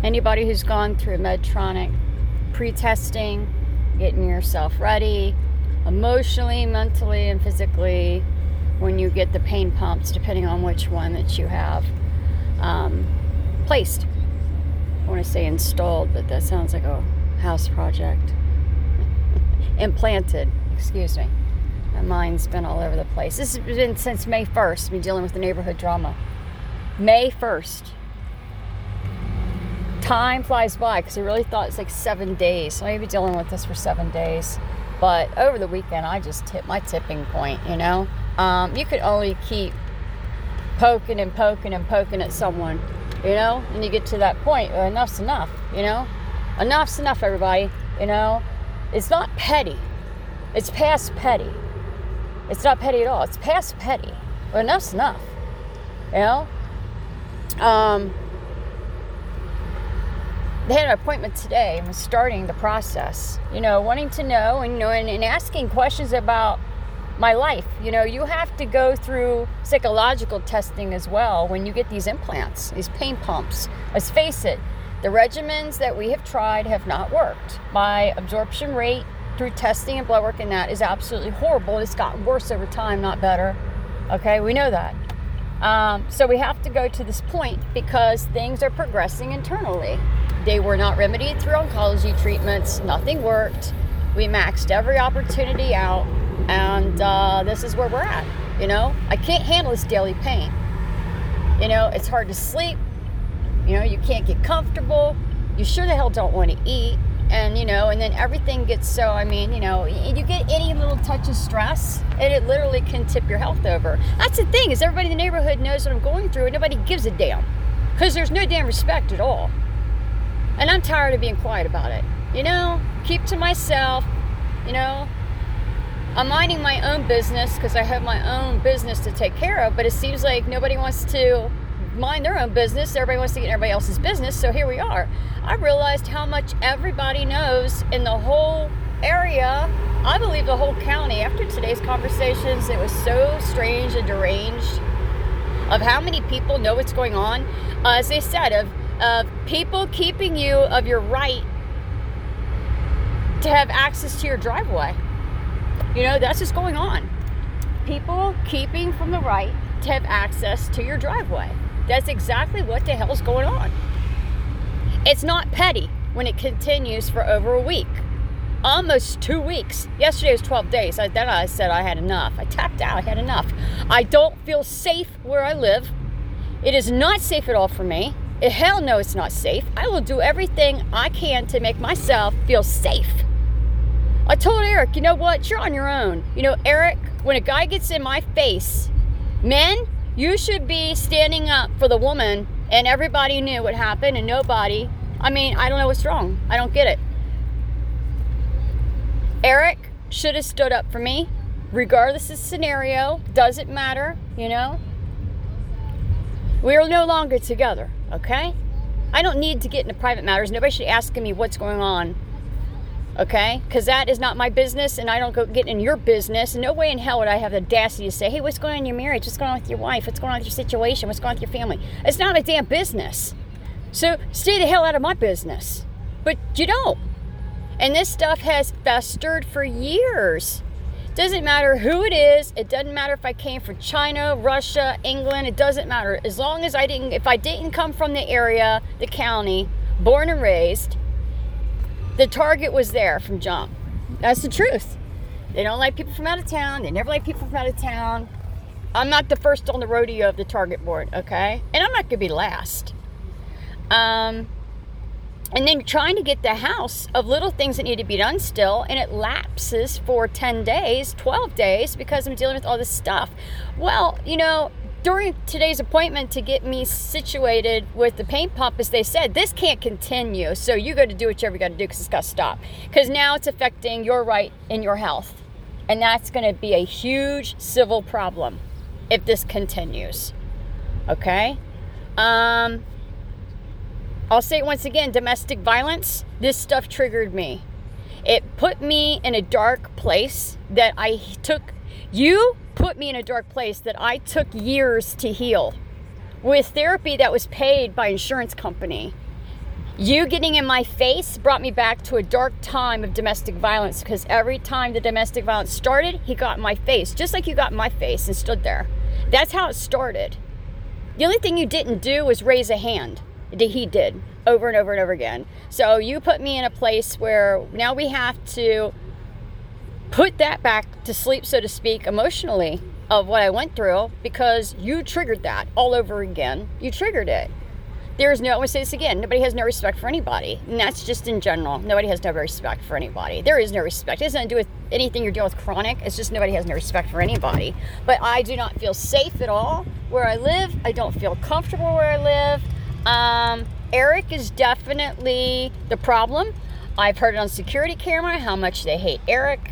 Anybody who's gone through Medtronic pre-testing, getting yourself ready, emotionally, mentally, and physically, when you get the pain pumps, depending on which one that you have placed. I want to say installed, but that sounds like a house project. Implanted, excuse me. My mind's been all over the place. This has been since May 1st, me dealing with the neighborhood drama. May 1st. Time flies by because I really thought it's like 7 days. So I may be dealing with this for 7 days. But over the weekend, I just hit my tipping point, you know. You could only keep poking and poking and poking at someone, you know. And you get to that point, well, enough's enough, you know. Enough's enough, everybody, you know. It's not petty. It's past petty. It's not petty at all. It's past petty. Well, enough's enough, you know. They had an appointment today and was starting the process, you know, wanting to know and, you know, and asking questions about my life. You know, you have to go through psychological testing as well when you get these implants, these pain pumps. Let's face it, the regimens that we have tried have not worked. My absorption rate through testing and blood work and that is absolutely horrible. It's gotten worse over time, not better. Okay, we know that. So we have to go to this point because things are progressing internally. They were not remedied through oncology treatments. Nothing worked. We maxed every opportunity out. And this is where we're at, you know. I can't handle this daily pain. You know, it's hard to sleep. You know, you can't get comfortable. You sure the hell don't want to eat. And, you know, and then everything gets so, I mean, you know, you get any little touch of stress and it literally can tip your health over. That's the thing, is everybody in the neighborhood knows what I'm going through and nobody gives a damn. Because there's no damn respect at all. And I'm tired of being quiet about it. You know, keep to myself, you know. I'm minding my own business because I have my own business to take care of, but it seems like nobody wants to mind their own business. Everybody wants to get in everybody else's business, so here we are. I realized how much everybody knows in the whole area, I believe the whole county. After today's conversations, it was so strange and deranged of how many people know what's going on. As they said, of people keeping you of your right to have access to your driveway. You know, that's what's going on. People keeping from the right to have access to your driveway. That's exactly what the hell's going on. It's not petty when it continues for over a week. Almost 2 weeks. Yesterday was 12 days. Then I said I had enough. I tapped out. I had enough. I don't feel safe where I live. It is not safe at all for me. Hell no, it's not safe. I will do everything I can to make myself feel safe. I told Eric, you know what? You're on your own. You know, Eric, when a guy gets in my face, men, you should be standing up for the woman, and everybody knew what happened, and nobody, I mean, I don't know what's wrong. I don't get it. Eric should have stood up for me, regardless of scenario. Doesn't matter, you know. We are no longer together, okay? I don't need to get into private matters. Nobody should be asking me what's going on. Okay? Because that is not my business, and I don't go get in your business. No way in hell would I have the audacity to say, hey, what's going on in your marriage? What's going on with your wife? What's going on with your situation? What's going on with your family? It's not my damn business. So stay the hell out of my business. But you don't. And this stuff has festered for years. Doesn't matter who it is. It doesn't matter if I came from China, Russia, England. It doesn't matter. As long as if I didn't come from the area, the county, born and raised, the target was there from jump. That's the truth. They don't like people from out of town. They never like people from out of town. I'm not the first on the rodeo of the target board, okay? And I'm not going to be last. And then trying to get the house of little things that need to be done still, and it lapses for 10 days, 12 days, because I'm dealing with all this stuff. Well, you know, during today's appointment to get me situated with the pain pump, as they said, this can't continue. So you got to do whatever you got to do because it's got to stop. Because now it's affecting your right and your health. And that's going to be a huge civil problem if this continues. Okay? I'll say it once again, domestic violence, this stuff triggered me. It put me in a dark place that you put me in a dark place that I took years to heal with therapy that was paid by insurance company. You getting in my face brought me back to a dark time of domestic violence, because every time the domestic violence started, he got in my face, just like you got in my face and stood there. That's how it started. The only thing you didn't do was raise a hand. He did, over and over and over again. So you put me in a place where now we have to put that back to sleep, so to speak, emotionally, of what I went through, because you triggered that all over again. You triggered it. There's no, I want to say this again, nobody has no respect for anybody. And that's just in general. Nobody has no respect for anybody. There is no respect. It has nothing to do with anything you're dealing with chronic. It's just nobody has no respect for anybody. But I do not feel safe at all where I live. I don't feel comfortable where I live. Eric is definitely the problem. I've heard it on security camera, how much they hate Eric.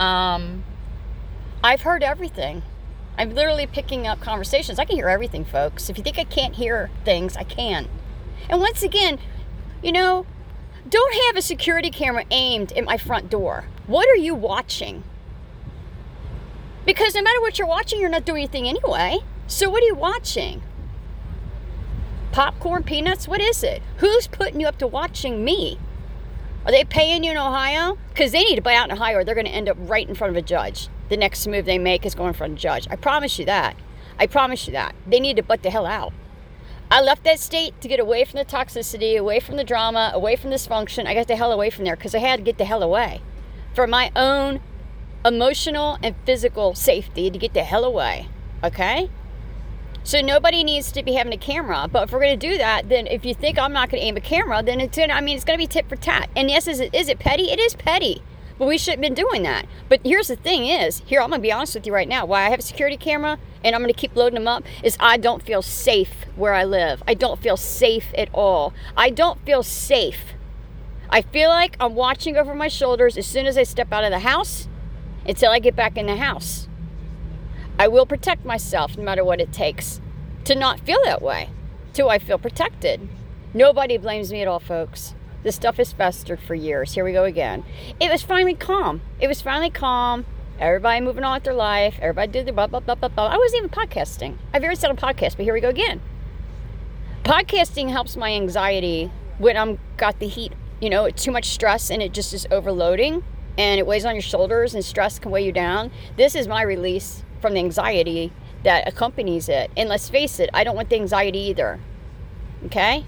I've heard everything. I'm literally picking up conversations. I can hear everything, folks. If you think I can't hear things, I can. And once again, you know, don't have a security camera aimed at my front door. What are you watching? Because no matter what you're watching, you're not doing anything anyway. So what are you watching? Popcorn, peanuts? What is it? Who's putting you up to watching me? Are they paying you in Ohio? Because they need to buy out in Ohio, or they're going to end up right in front of a judge. The next move they make is going in front of a judge. I promise you that. I promise you that. They need to butt the hell out. I left that state to get away from the toxicity, away from the drama, away from dysfunction. I got the hell away from there because I had to get the hell away. For my own emotional and physical safety, to get the hell away. Okay? So nobody needs to be having a camera. But if we're going to do that, then if you think I'm not going to aim a camera, then it's going to be tit for tat. And yes, is it petty? It is petty. But we shouldn't have been doing that. But here's the thing is, I'm going to be honest with you right now. Why I have a security camera and I'm going to keep loading them up is I don't feel safe where I live. I don't feel safe at all. I don't feel safe. I feel like I'm watching over my shoulders as soon as I step out of the house until I get back in the house. I will protect myself no matter what it takes to not feel that way, till I feel protected. Nobody blames me at all, folks. This stuff has festered for years. Here we go again. It was finally calm. Everybody moving on with their life. Everybody did the blah, blah, blah, blah, blah. I wasn't even podcasting. I've already said a podcast, but here we go again. Podcasting helps my anxiety when I'm got the heat. You know, it's too much stress and it just is overloading and it weighs on your shoulders and stress can weigh you down. This is my release from the anxiety that accompanies it. And let's face it, I don't want the anxiety either. Okay?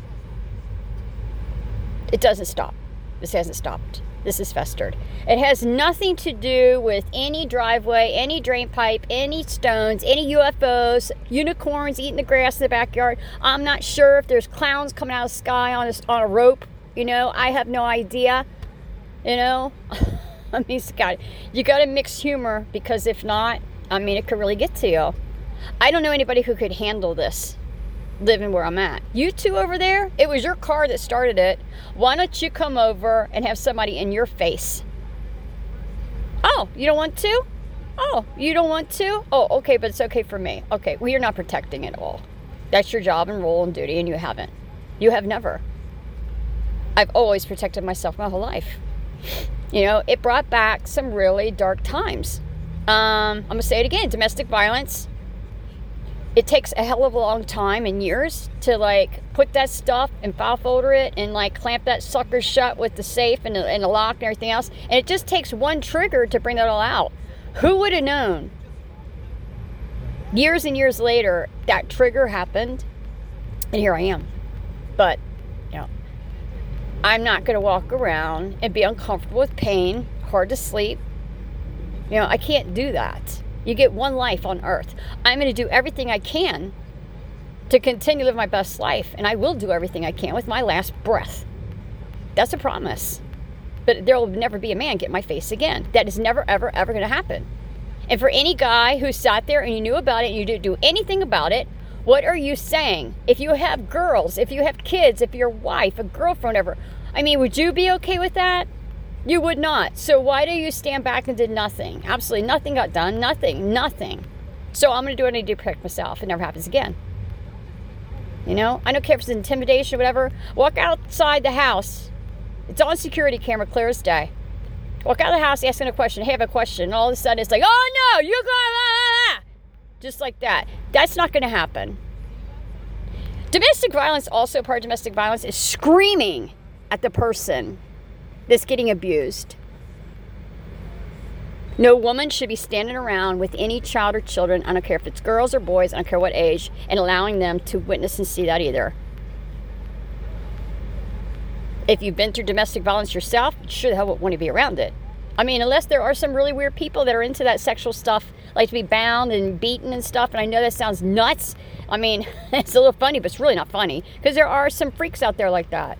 It doesn't stop. This hasn't stopped. This is festered. It has nothing to do with any driveway, any drain pipe, any stones, any UFOs, unicorns eating the grass in the backyard. I'm not sure if there's clowns coming out of the sky on a rope. You know, I have no idea. You know, I mean, you got to mix humor, because if not, I mean, it could really get to you. I don't know anybody who could handle this, living where I'm at. You two over there, it was your car that started it. Why don't you come over and have somebody in your face? Oh, you don't want to? Oh, you don't want to? Oh, okay, but it's okay for me. Okay, well, you're not protecting it at all. That's your job and role and duty, and you haven't. You have never. I've always protected myself my whole life. You know, it brought back some really dark times. I'm going to say it again. Domestic violence. It takes a hell of a long time and years to, like, put that stuff and file folder it and, like, clamp that sucker shut with the safe and the lock and everything else. And it just takes one trigger to bring that all out. Who would have known? Years and years later, that trigger happened, and here I am. But, you know, I'm not going to walk around and be uncomfortable with pain, hard to sleep. You know, I can't do that. You get one life on earth. I'm going to do everything I can to continue to live my best life. And I will do everything I can with my last breath. That's a promise. But there will never be a man get in my face again. That is never, ever, ever going to happen. And for any guy who sat there and you knew about it and you didn't do anything about it, what are you saying? If you have girls, if you have kids, if your wife, a girlfriend, ever, I mean, would you be okay with that? You would not. So why do you stand back and did nothing? Absolutely nothing got done. Nothing. So I'm going to do what I need to do to protect myself. It never happens again. You know, I don't care if it's intimidation or whatever. Walk outside the house. It's on security camera, clear as day. Walk out of the house asking a question. Hey, I have a question. And all of a sudden it's like, oh no, you're going to, just like that. That's not going to happen. Domestic violence, also part of domestic violence, is screaming at the person that's getting abused. No woman should be standing around with any child or children, I don't care if it's girls or boys, I don't care what age, and allowing them to witness and see that either. If you've been through domestic violence yourself, you sure the hell wouldn't want to be around it. I mean, unless there are some really weird people that are into that sexual stuff, like to be bound and beaten and stuff, and I know that sounds nuts. I mean, it's a little funny, but it's really not funny, because there are some freaks out there like that.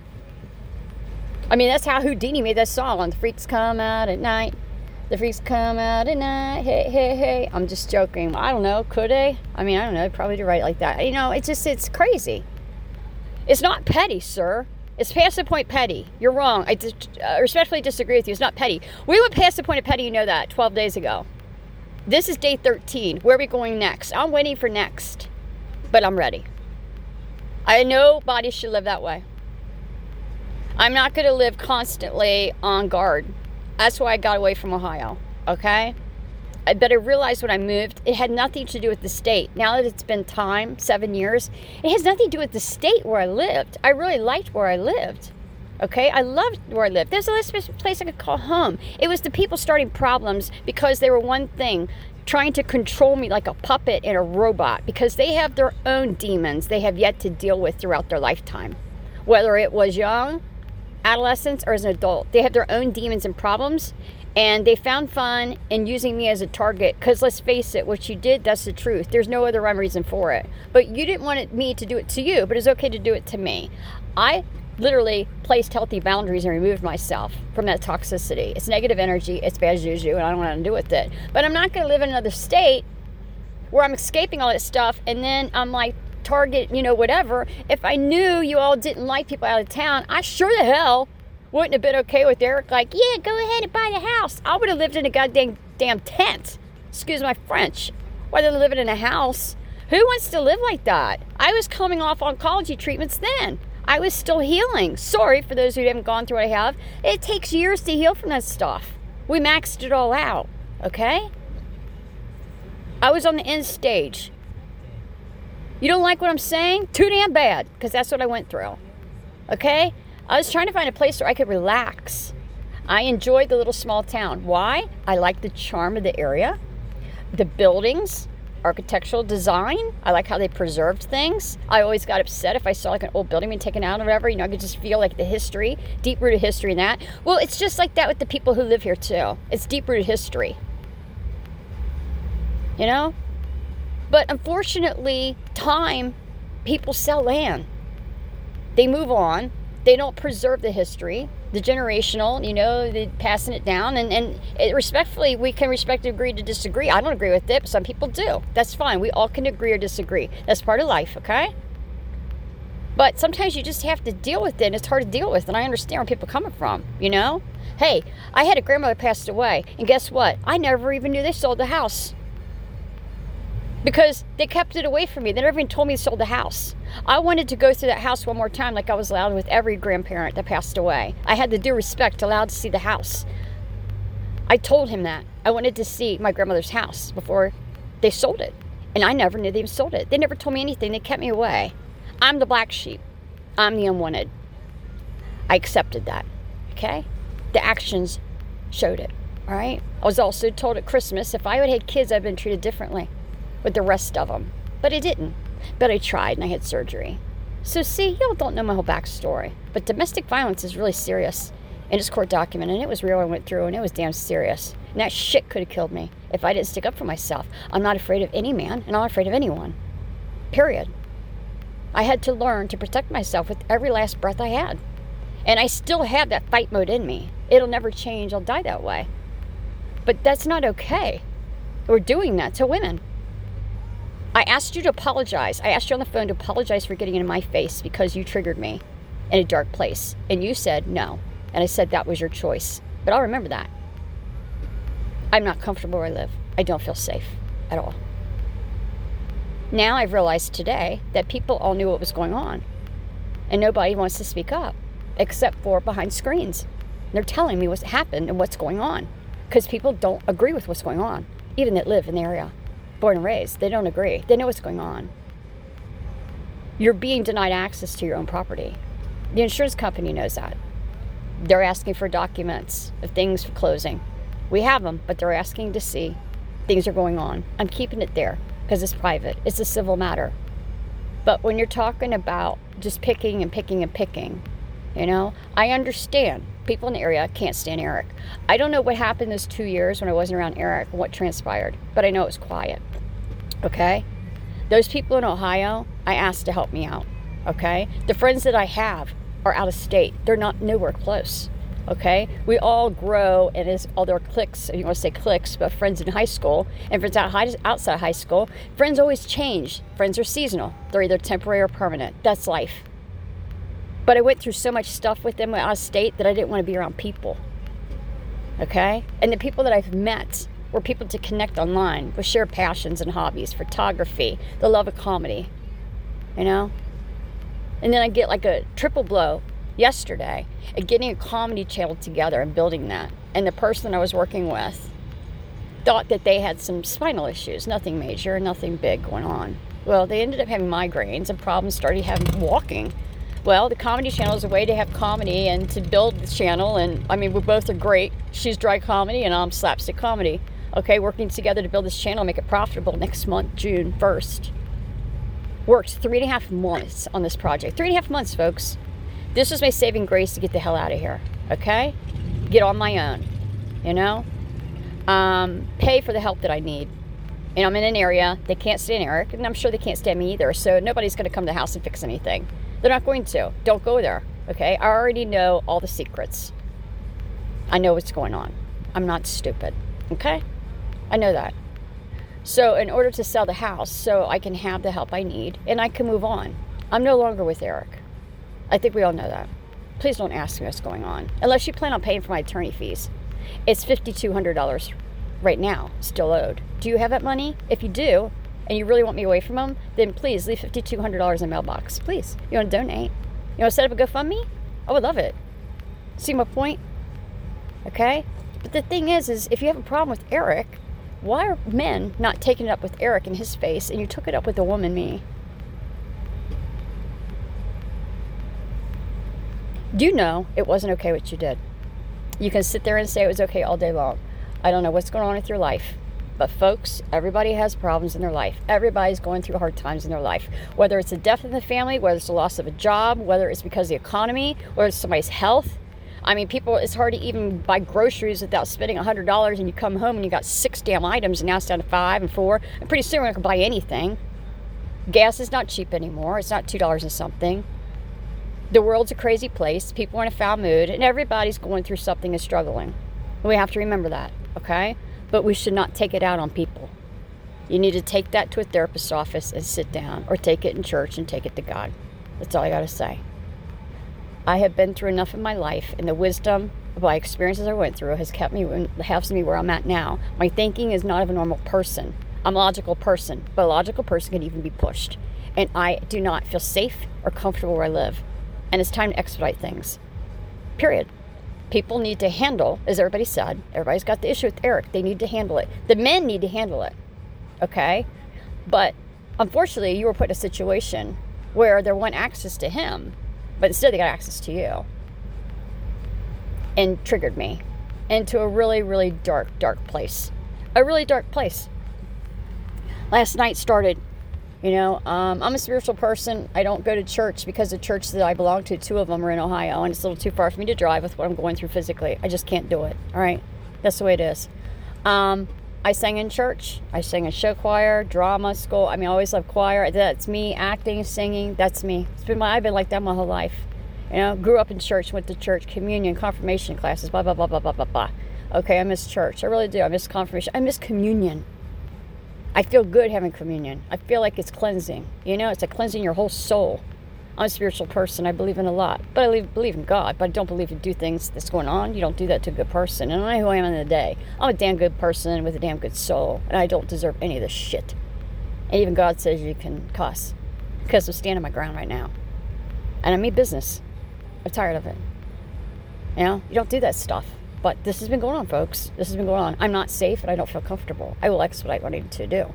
I mean, that's how Houdini made that song, The Freaks Come Out at Night. The freaks come out at night, hey, hey, hey. I'm just joking. I don't know, could they? I mean, I don't know, they probably do write like that. You know, it's crazy. It's not petty, sir. It's past the point petty. You're wrong. I respectfully disagree with you. It's not petty. We went past the point of petty, you know that, 12 days ago. This is day 13. Where are we going next? I'm waiting for next. But I'm ready. I know bodies should live that way. I'm not going to live constantly on guard. That's why I got away from Ohio, okay? But I realized when I moved, it had nothing to do with the state. Now that it's been time, 7 years, it has nothing to do with the state where I lived. I really liked where I lived, okay? I loved where I lived. There's a place I could call home. It was the people starting problems because they were one thing, trying to control me like a puppet and a robot, because they have their own demons they have yet to deal with throughout their lifetime. Whether it was young, adolescence, or as an adult, they have their own demons and problems, and they found fun in using me as a target, because let's face it, what you did, that's the truth. There's no other rhyme or reason for it. But you didn't want me to do it to you, but it's okay to do it to me. I literally placed healthy boundaries and removed myself from that toxicity. It's negative energy, it's bad juju, and I don't want to do with it. But I'm not going to live in another state where I'm escaping all that stuff, and then I'm like, target, you know, whatever. If I knew you all didn't like people out of town, I sure the hell wouldn't have been okay with Eric. Like, yeah, go ahead and buy the house. I would have lived in a goddamn tent. Excuse my French. Rather than living in a house. Who wants to live like that? I was coming off oncology treatments then. I was still healing. Sorry for those who haven't gone through what I have. It takes years to heal from that stuff. We maxed it all out, okay? I was on the end stage. You don't like what I'm saying? Too damn bad, because that's what I went through. Okay? I was trying to find a place where I could relax. I enjoyed the little small town. Why? I liked the charm of the area, the buildings, architectural design. I like how they preserved things. I always got upset if I saw like an old building being taken out or whatever. You know, I could just feel like the history, deep-rooted history in that. Well, it's just like that with the people who live here too. It's deep-rooted history. You know? But unfortunately, people sell land. They move on. They don't preserve the history, the generational, you know, they passing it down. And respectfully, we can agree to disagree. I don't agree with it, but some people do. That's fine. We all can agree or disagree. That's part of life, okay? But sometimes you just have to deal with it, and it's hard to deal with. And I understand where people are coming from, you know? Hey, I had a grandmother passed away, and guess what? I never even knew they sold the house. Because they kept it away from me. They never even told me they sold the house. I wanted to go through that house one more time like I was allowed with every grandparent that passed away. I had the due respect, allowed to see the house. I told him that. I wanted to see my grandmother's house before they sold it. And I never knew they even sold it. They never told me anything. They kept me away. I'm the black sheep. I'm the unwanted. I accepted that. Okay? The actions showed it. All right? I was also told at Christmas if I would have had kids, I'd been treated differently with the rest of them. But I didn't. But I tried, and I had surgery. So see, y'all don't know my whole backstory. But domestic violence is really serious. And it's court documented, and it was real I went through, and it was damn serious. And that shit could have killed me if I didn't stick up for myself. I'm not afraid of any man, and I'm not afraid of anyone. Period. I had to learn to protect myself with every last breath I had. And I still have that fight mode in me. It'll never change. I'll die that way. But that's not okay. We're doing that to women. I asked you to apologize. I asked you on the phone to apologize for getting into my face because you triggered me in a dark place. And you said no. And I said that was your choice. But I'll remember that. I'm not comfortable where I live. I don't feel safe at all. Now I've realized today that people all knew what was going on. And nobody wants to speak up except for behind screens. They're telling me what's happened and what's going on. Because people don't agree with what's going on. Even that live in the area. Born and raised. They don't agree. They know what's going on. You're being denied access to your own property. The insurance company knows that. They're asking for documents of things for closing. We have them, but they're asking to see things are going on. I'm keeping it there because it's private. It's a civil matter. But when you're talking about just picking and picking and picking, I understand people in the area can't stand Eric. I don't know what happened those 2 years when I wasn't around Eric, what transpired, but I know it was quiet. Okay? Those people in Ohio, I asked to help me out. Okay? The friends that I have are out of state. They're not nowhere close. Okay? We all grow, and it's all their cliques, you want to say cliques, but friends in high school and friends outside high school. Friends always change. Friends are seasonal. They're either temporary or permanent. That's life. But I went through so much stuff with them out of state that I didn't want to be around people. Okay? And the people that I've met were people to connect online with shared passions and hobbies, photography, the love of comedy. And then I get like a triple blow yesterday at getting a comedy channel together and building that. And the person I was working with thought that they had some spinal issues, nothing major, nothing big going on. Well, they ended up having migraines and problems, started having walking. Well, the comedy channel is a way to have comedy and to build the channel. And I mean, we both are great. She's dry comedy and I'm slapstick comedy. Okay, working together to build this channel, make it profitable next month, June 1st. Worked 3.5 months on this project. 3.5 months, folks. This was my saving grace to get the hell out of here. Okay? Get on my own. Pay for the help that I need. And I'm in an area, they can't stand Eric, and I'm sure they can't stand me either. So nobody's going to come to the house and fix anything. They're not going to. Don't go there. Okay? I already know all the secrets. I know what's going on. I'm not stupid. Okay? I know that. So in order to sell the house, so I can have the help I need, and I can move on. I'm no longer with Eric. I think we all know that. Please don't ask me what's going on. Unless you plan on paying for my attorney fees. It's $5,200 right now, still owed. Do you have that money? If you do, and you really want me away from them, then please leave $5,200 in the mailbox. Please. You want to donate? You want to set up a GoFundMe? I would love it. See my point? Okay? But the thing is if you have a problem with Eric, why are men not taking it up with Eric in his face, and you took it up with a woman, me? Do you know it wasn't okay what you did? You can sit there and say it was okay all day long. I don't know what's going on with your life. But folks, everybody has problems in their life. Everybody's going through hard times in their life. Whether it's a death in the family, whether it's the loss of a job, whether it's because of the economy, whether it's somebody's health. I mean, people, it's hard to even buy groceries without spending $100, and you come home and you got 6 damn items, and now it's down to 5 and 4. And pretty soon we're not going to buy anything. Gas is not cheap anymore. It's not $2 and something. The world's a crazy place. People are in a foul mood, and everybody's going through something and struggling. We have to remember that, okay? But we should not take it out on people. You need to take that to a therapist's office and sit down, or take it in church and take it to God. That's all I got to say. I have been through enough in my life, and the wisdom of my experiences I went through has helps me where I'm at now. My thinking is not of a normal person. I'm a logical person, but a logical person can even be pushed. And I do not feel safe or comfortable where I live. And it's time to expedite things. Period. People need to handle, as everybody said, everybody's got the issue with Eric. They need to handle it. The men need to handle it. Okay? But unfortunately, you were put in a situation where they want access to him, but instead they got access to you. And triggered me into a really, really dark, dark place. A really dark place. Last night started, I'm a spiritual person. I don't go to church because the church that I belong to, 2 of them are in Ohio, and it's a little too far for me to drive with what I'm going through physically. I just can't do it. All right? That's the way it is. I sang in church. I sang in show choir, drama school. I always loved choir. That's me. Acting, singing, that's me. I've been like that my whole life. Grew up in church, went to church, communion, confirmation classes, blah, blah, blah, blah, blah, blah, blah. Okay, I miss church. I really do. I miss confirmation. I miss communion. I feel good having communion. I feel like it's cleansing. It's like cleansing your whole soul. I'm a spiritual person. I believe in a lot. But I believe in God. But I don't believe in do things that's going on. You don't do that to a good person. And I know who I am in the day. I'm a damn good person with a damn good soul. And I don't deserve any of this shit. And even God says you can cuss. Because I'm standing my ground right now. And I mean business. I'm tired of it. You don't do that stuff. But this has been going on, folks. This has been going on. I'm not safe and I don't feel comfortable. I will expedite what I need to do.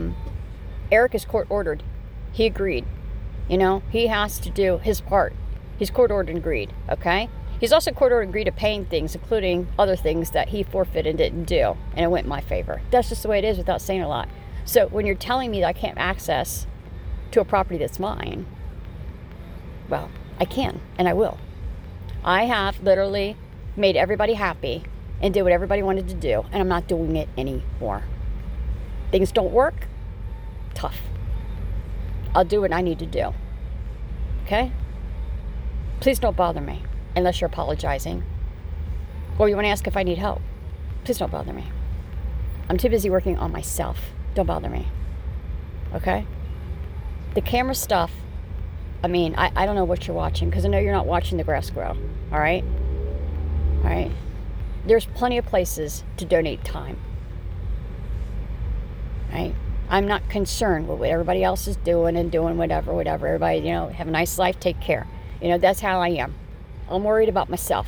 Eric is court ordered. He agreed. He has to do his part. He's court-ordered agreed, okay? He's also court-ordered agreed to paying things, including other things that he forfeited and didn't do, and it went in my favor. That's just the way it is without saying a lot. So when you're telling me that I can't access to a property that's mine, well, I can, and I will. I have literally made everybody happy and did what everybody wanted to do, and I'm not doing it anymore. Things don't work, tough. I'll do what I need to do, okay? Please don't bother me unless you're apologizing or you want to ask if I need help. Please don't bother me. I'm too busy working on myself. Don't bother me, okay? The camera stuff, I mean, I don't know what you're watching because I know you're not watching the grass grow, all right? All right? There's plenty of places to donate time, right? I'm not concerned with what everybody else is doing and doing whatever. Everybody, have a nice life, take care. That's how I am. I'm worried about myself.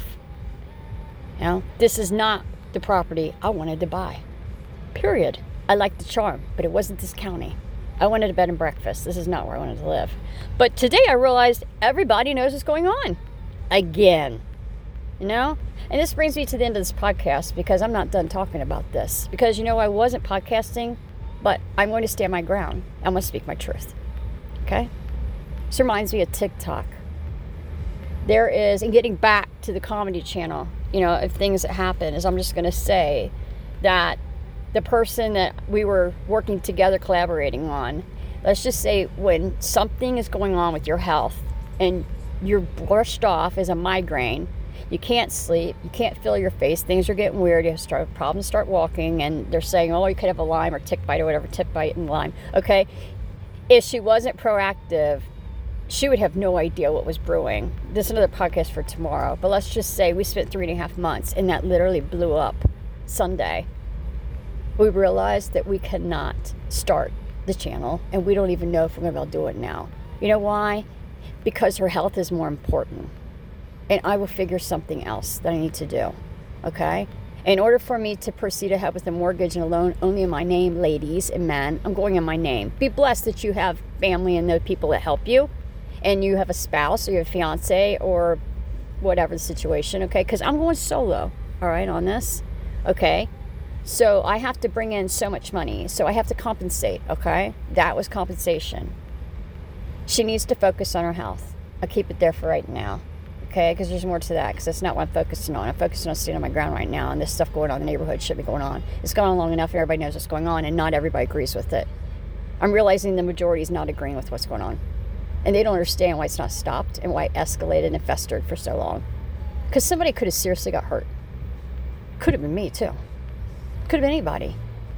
This is not the property I wanted to buy. Period. I like the charm, but it wasn't this county. I wanted a bed and breakfast. This is not where I wanted to live. But today I realized everybody knows what's going on. Again. And this brings me to the end of this podcast because I'm not done talking about this. Because, I wasn't podcasting, but I'm going to stand my ground. I'm going to speak my truth. Okay? This reminds me of TikTok. There is, and getting back to the comedy channel, of things that happen, is I'm just going to say that the person that we were working together, collaborating on, let's just say when something is going on with your health and you're brushed off as a migraine, you can't sleep, you can't feel your face, things are getting weird, you have problems start walking, and they're saying, you could have a Lyme or tick bite or whatever, tick bite and Lyme, okay? If she wasn't proactive, she would have no idea what was brewing. This is another podcast for tomorrow, but let's just say we spent 3.5 months and that literally blew up Sunday. We realized that we cannot start the channel and we don't even know if we're going to be able to do it now. You know why? Because her health is more important. And I will figure something else that I need to do, okay? In order for me to proceed ahead with a mortgage and a loan only in my name, ladies and men, I'm going in my name. Be blessed that you have family and the people that help you, and you have a spouse or you have a fiance or whatever the situation, okay? Because I'm going solo, all right, on this, okay? So I have to bring in so much money, so I have to compensate, okay? That was compensation. She needs to focus on her health. I'll keep it there for right now. Okay, because there's more to that, because that's not what I'm focusing on. I'm focusing on staying on my ground right now, and this stuff going on in the neighborhood should be going on. It's gone on long enough, and everybody knows what's going on, and not everybody agrees with it. I'm realizing the majority is not agreeing with what's going on, and they don't understand why it's not stopped and why it escalated and festered for so long. Because somebody could have seriously got hurt. Could have been me, too. Could have been anybody.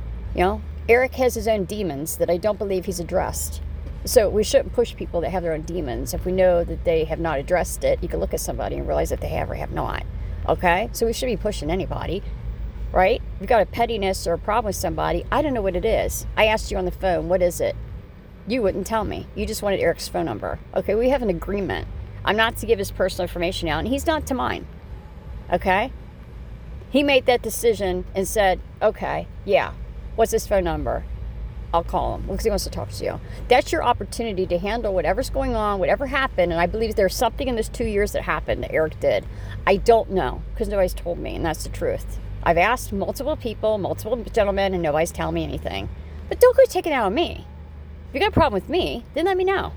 Eric has his own demons that I don't believe he's addressed. So we shouldn't push people that have their own demons. If we know that they have not addressed it, you can look at somebody and realize that they have or have not. Okay? So we shouldn't be pushing anybody, right? If you've got a pettiness or a problem with somebody, I don't know what it is. I asked you on the phone, what is it? You wouldn't tell me. You just wanted Eric's phone number. Okay, we have an agreement. I'm not to give his personal information out, and he's not to mine. Okay? He made that decision and said, okay, yeah, what's his phone number? I'll call him because he wants to talk to you. That's your opportunity to handle whatever's going on, whatever happened. And I believe there's something in this 2 years that happened that Eric did. I don't know because nobody's told me, and that's the truth. I've asked multiple people, multiple gentlemen, and nobody's telling me anything. But don't go take it out on me. If you got a problem with me, then let me know.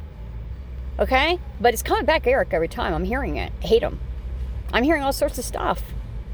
Okay? But it's coming back Eric every time. I'm hearing it. I hate him. I'm hearing all sorts of stuff.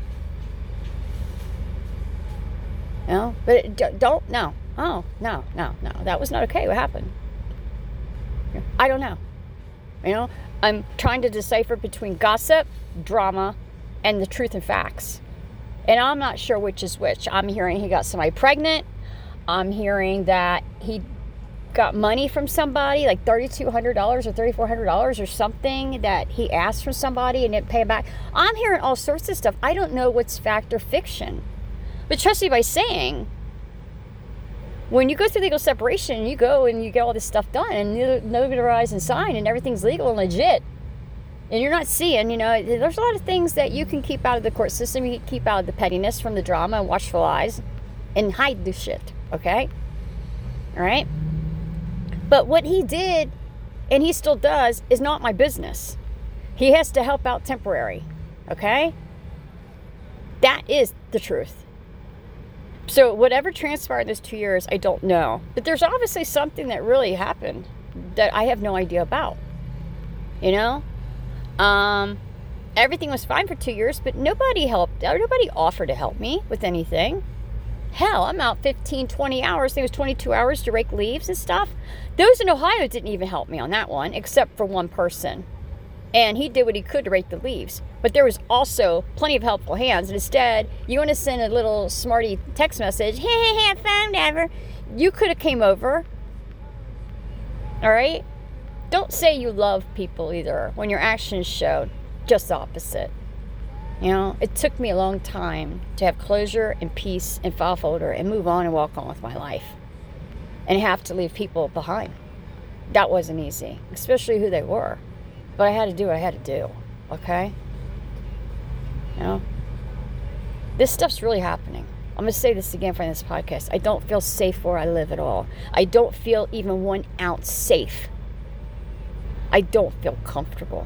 But don't, no. Oh, no. That was not okay. What happened? I don't know. I'm trying to decipher between gossip, drama, and the truth and facts. And I'm not sure which is which. I'm hearing he got somebody pregnant. I'm hearing that he got money from somebody, like $3,200 or $3,400 or something that he asked from somebody and didn't pay him back. I'm hearing all sorts of stuff. I don't know what's fact or fiction. But trust me by saying, when you go through legal separation, you go and you get all this stuff done and you notarize and sign and everything's legal and legit. And you're not seeing, there's a lot of things that you can keep out of the court system. You can keep out of the pettiness from the drama and watchful eyes and hide the shit, okay? All right? But what he did, and he still does, is not my business. He has to help out temporary. Okay? That is the truth. So whatever transpired in those 2 years, I don't know. But there's obviously something that really happened that I have no idea about. You know? Everything was fine for 2 years, but nobody offered to help me with anything. Hell, I'm out 15, 20 hours. I think it was 22 hours to rake leaves and stuff. Those in Ohio didn't even help me on that one, except for one person. And he did what he could to rake the leaves. But there was also plenty of helpful hands. And instead, you want to send a little smarty text message, hey, have fun, whatever. You could have came over. All right? Don't say you love people either when your actions showed just the opposite. You know, it took me a long time to have closure and peace and file folder and move on and walk on with my life. And have to leave people behind. That wasn't easy, especially who they were. But I had to do what I had to do, okay? You know? This stuff's really happening. I'm going to say this again for this podcast. I don't feel safe where I live at all. I don't feel even 1 ounce safe. I don't feel comfortable.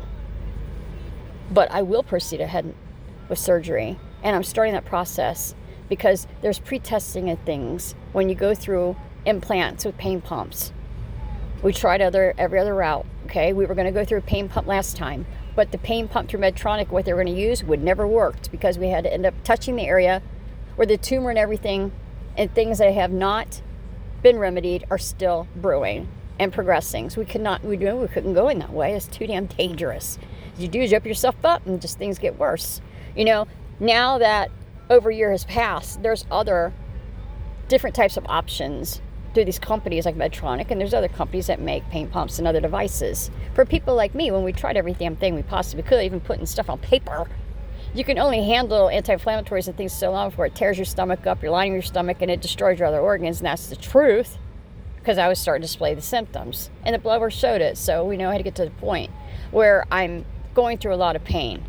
But I will proceed ahead with surgery. And I'm starting that process because there's pre-testing and things when you go through implants with pain pumps. We tried every other route. Okay, we were going to go through a pain pump last time, but the pain pump through Medtronic, what they were going to use, would never worked because we had to end up touching the area where the tumor and everything and things that have not been remedied are still brewing and progressing. So we couldn't go in that way. It's too damn dangerous. What you do is you open yourself up and just things get worse. You know, now that over a year has passed, there's other different types of options through these companies like Medtronic, and there's other companies that make pain pumps and other devices. For people like me, when we tried every damn thing we possibly could, even putting stuff on paper, you can only handle anti-inflammatories and things so long before it tears your stomach up, your lining of your stomach, and it destroys your other organs, and that's the truth, because I was starting to display the symptoms. And the blood work showed it, so we know how to get to the point where I'm going through a lot of pain.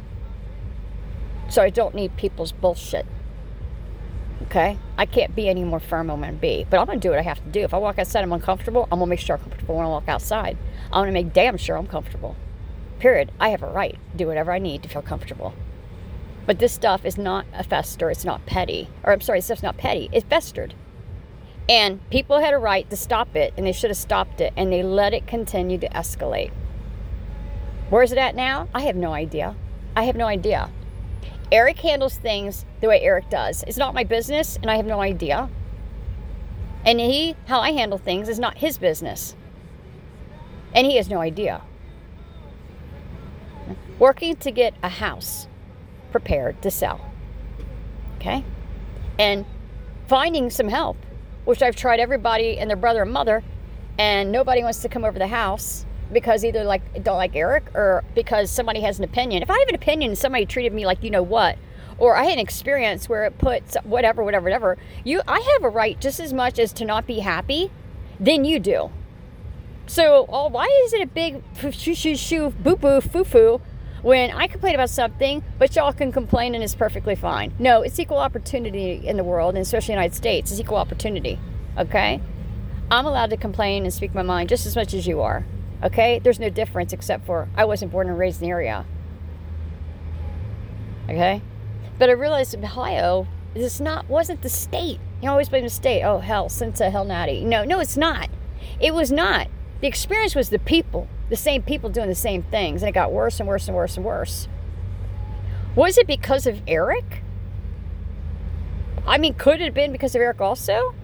So I don't need people's bullshit. Okay? I can't be any more firm than I'm going to be. But I'm going to do what I have to do. If I walk outside, I'm uncomfortable, I'm going to make sure I'm comfortable when I walk outside. I'm going to make damn sure I'm comfortable. Period. I have a right to do whatever I need to feel comfortable. But this stuff is not a fester. It's not petty. Or I'm sorry, this stuff's not petty. It's festered. And people had a right to stop it, and they should have stopped it, and they let it continue to escalate. Where is it at now? I have no idea. I have no idea. Eric handles things the way Eric does. It's not my business, and I have no idea. And how I handle things is not his business. And he has no idea. Working to get a house prepared to sell. Okay? And finding some help, which I've tried everybody and their brother and mother, and nobody wants to come over the house because either don't like Eric or because somebody has an opinion. If I have an opinion and somebody treated me like you know what, or I had an experience where it puts whatever, I have a right just as much as to not be happy than you do. So, why is it a big boo-boo, foo-foo when I complain about something, but y'all can complain and it's perfectly fine? No, it's equal opportunity in the world, and especially in the United States. It's equal opportunity, okay? I'm allowed to complain and speak my mind just as much as you are, okay? There's no difference except for I wasn't born and raised in the area, okay? But I realized in Ohio, wasn't the state. You always blame the state. Oh, hell, Cinta, hell, natty. No, it's not. It was not. The experience was the people, the same people doing the same things, and it got worse and worse and worse and worse. Was it because of Eric? I mean, could it have been because of Eric also?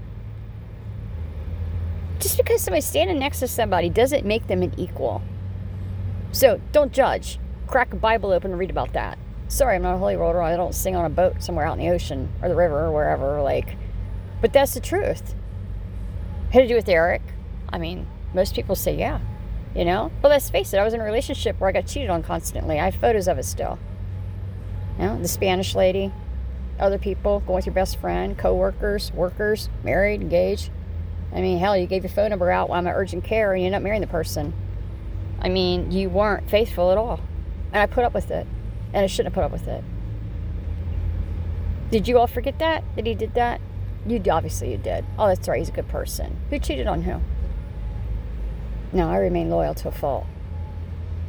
Just because somebody's standing next to somebody doesn't make them an equal. So don't judge. Crack a Bible open and read about that. Sorry, I'm not a holy roller. I don't sing on a boat somewhere out in the ocean or the river or wherever. But that's the truth. Had to do with Eric? I mean, most people say yeah, you know? But let's face it, I was in a relationship where I got cheated on constantly. I have photos of it still. You know, the Spanish lady, other people, going with your best friend, co-workers, workers, married, engaged. I mean, hell, you gave your phone number out while I'm at urgent care and you ended up marrying the person. I mean, you weren't faithful at all. And I put up with it. And I shouldn't have put up with it. Did you all forget that he did that? Obviously you did. Oh, that's right, he's a good person. Who cheated on who? No, I remain loyal to a fault.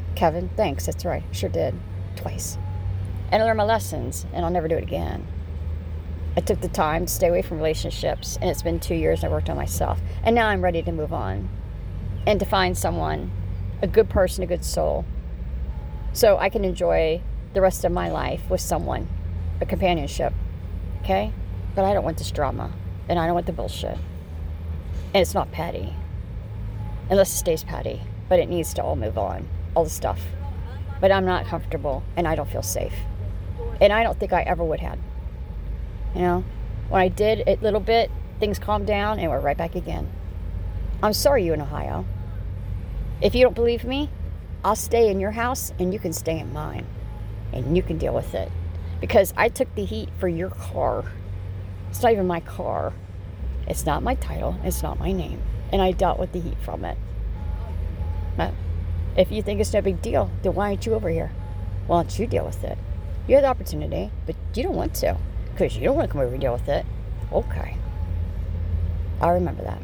Kevin, thanks. That's right. Sure did. Twice. And I learned my lessons, and I'll never do it again. I took the time to stay away from relationships, and it's been 2 years and I worked on myself. And now I'm ready to move on and to find someone, a good person, a good soul, so I can enjoy the rest of my life with someone, a companionship, okay? But I don't want this drama, and I don't want the bullshit. And it's not petty, unless it stays petty, but it needs to all move on, all the stuff. But I'm not comfortable, and I don't feel safe. And I don't think I ever would have. You know, when I did a little bit, things calmed down and we're right back again. I'm sorry, you in Ohio. If you don't believe me, I'll stay in your house and you can stay in mine. And you can deal with it. Because I took the heat for your car. It's not even my car. It's not my title. It's not my name. And I dealt with the heat from it. But if you think it's no big deal, then why aren't you over here? Why don't you deal with it? You have the opportunity, but you don't want to. Because you don't want to come over and deal with it. Okay. I'll remember that.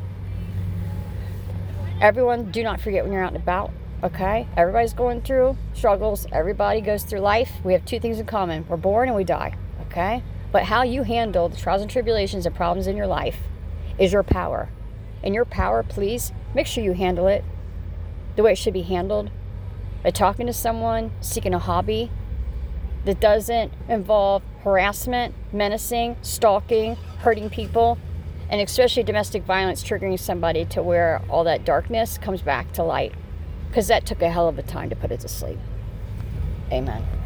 Everyone, do not forget when you're out and about, okay? Everybody's going through struggles. Everybody goes through life. We have two things in common. We're born and we die, okay? But how you handle the trials and tribulations and problems in your life is your power. And your power, please, make sure you handle it the way it should be handled. By talking to someone, seeking a hobby that doesn't involve harassment, menacing, stalking, hurting people, and especially domestic violence triggering somebody to where all that darkness comes back to light. Because that took a hell of a time to put it to sleep. Amen.